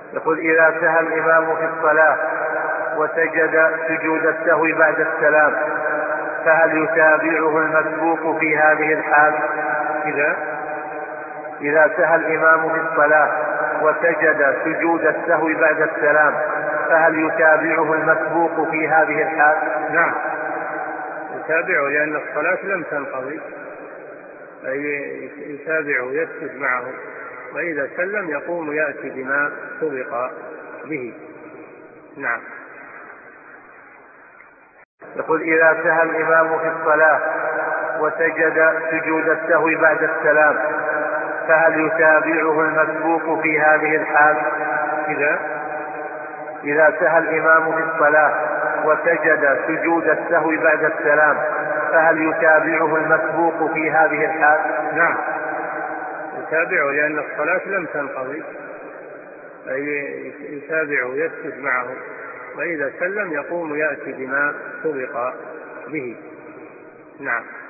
يقول: إذا سهى الإمام في الصلاة وسجد سجود السهو بعد السلام فهل يتابعه المسبوق في هذه الحال؟ إذا سهى الإمام في الصلاة وسجد سجود السهو بعد السلام فهل يتابعه المسبوق في هذه الحال؟ نعم، يتابعه، لأن الصلاة لم تنقضي، أي يتابعه يسجد معه، وإذا سلم يقوم يأتي بما سبق به. نعم. يقول: إذا سهى الإمام في الصلاة وسجد سجود السهو بعد السلام فهل يتابعه المسبوق في هذه الحال؟ إذا سهى الإمام في الصلاة وسجد سجود السهو بعد السلام فهل يتابعه المسبوق في هذه الحال؟ نعم، يتابعه، لأن الصلاة لم تنقضي، أي يتابعه يسجد معه، وإذا سلم يقوم يأتي بما سبق به. نعم.